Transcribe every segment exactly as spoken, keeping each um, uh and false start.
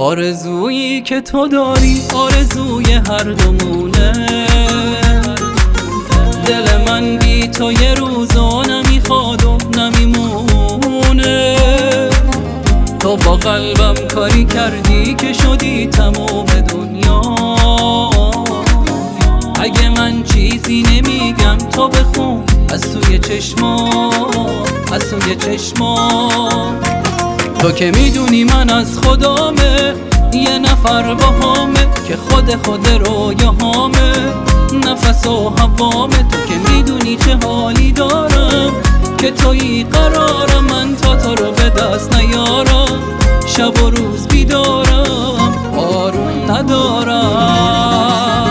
آرزویی که تو داری آرزوی هر دومونه. دل من بی تو یه روزا نمیخواد و نمیمونه. تو با قلبم کاری کردی که شدی تمام دنیا. اگه من چیزی نمیگم تو بخون از سوی چشما، از سوی چشما. تو که میدونی من از خدامه، یه نفر باهامه که خود خود رویاهامه، نفس و هوامه. تو که میدونی چه حالی دارم که تویی قرارم، من تا تو رو به دست نیارم، شب و روز بیدارم، آروم ندارم.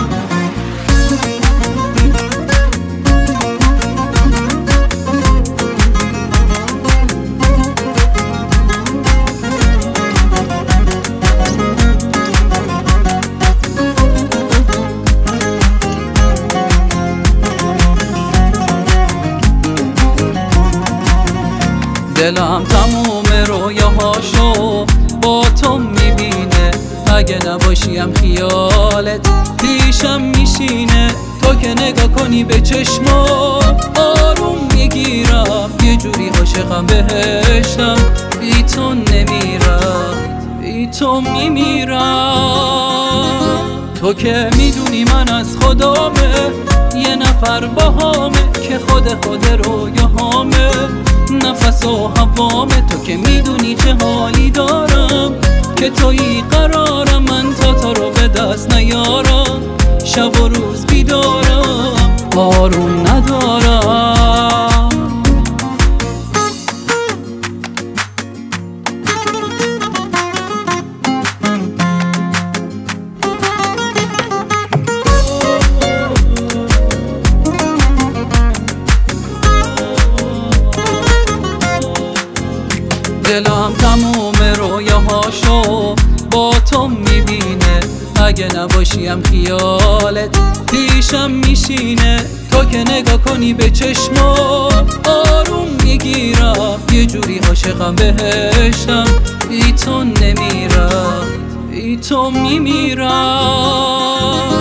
دلم تموم رویاهاشو با تو میبینه. اگه نباشیم خیالت پیشم میشینه. تو که نگاه کنی به چشما آروم میگیرم، یه جوری عاشقم بهشتم، بی تو نمیرم، بی تو میمیرم. تو که میدونی من از خدامه، یه نفر باهامه که خود خود رویاهامه، نفس و هوامه. تو که میدونی چه حالی دارم که تویی قرارم، من تا تو رو به دست نیارم، شب و روز بیدارم، آروم ندارم. دلم تموم رویاهاشو با تو میبینه. اگه نباشیم خیالت پیشم میشینه. تو که نگاه کنی به چشما آروم میگیرم، یه جوری عاشقم بهشتم، بی تو نمیرم، بی تو میمیرم.